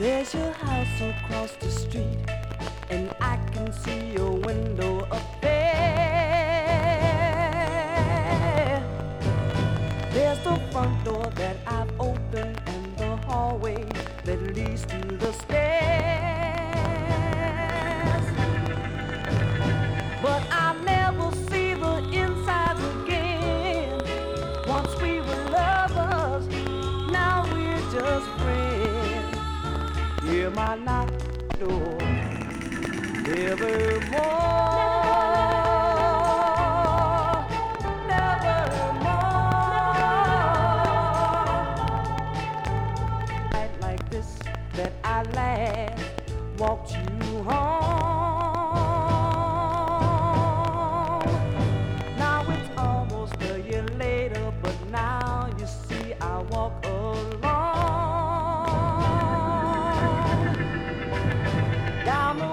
There's your house across the street, and I can see your window up there. There's the front door that I've opened, and the hallway that leads to the stairs. But I'll never see the inside again. Once we were lovers, now we're just friends. Hear my knock door nevermore, nevermore. Night like this that I last walked you home. Now it's almost a year later, but now you see I walk alone down the